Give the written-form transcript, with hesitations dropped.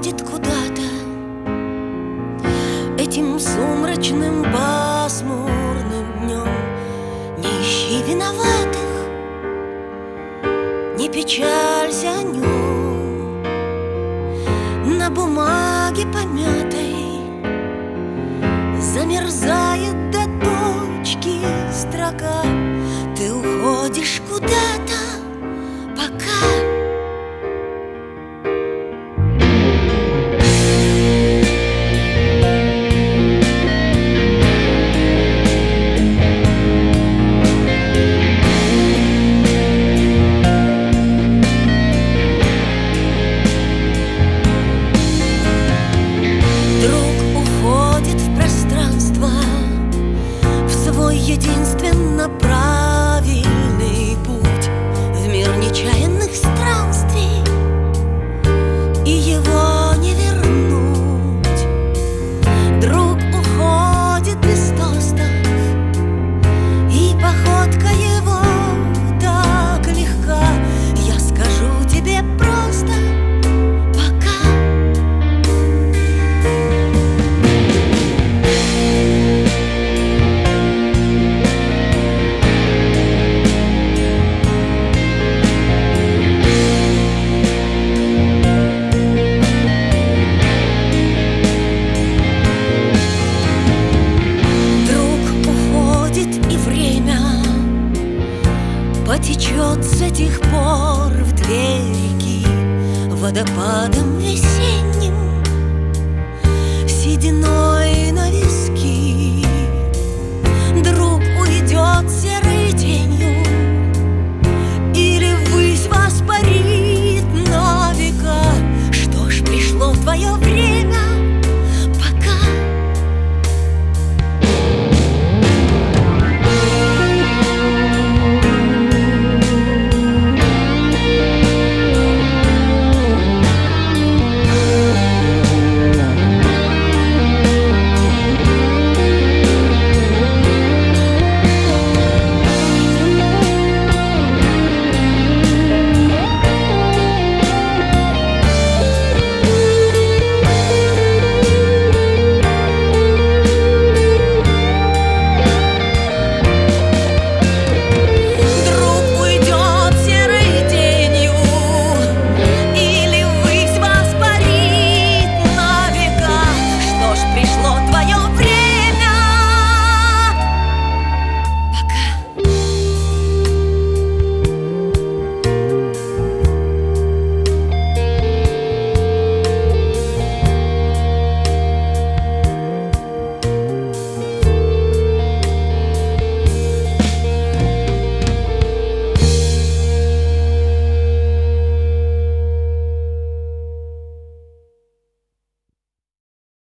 уходит куда-то этим сумрачным пасмурным днем. Не ищи виноватых, не печалься о нем. На бумаге помятой замерзает до точки строка. Ты уходишь куда-то пока. Единственно правильный путь в мир нечаянных странствий, и его не вернуть. Друг уходит без тостов, и походка его так легка. Я скажу тебе просто пока. Потечет с этих пор в две реки водопадом весенним, сединой на виски. Друг уйдет серый день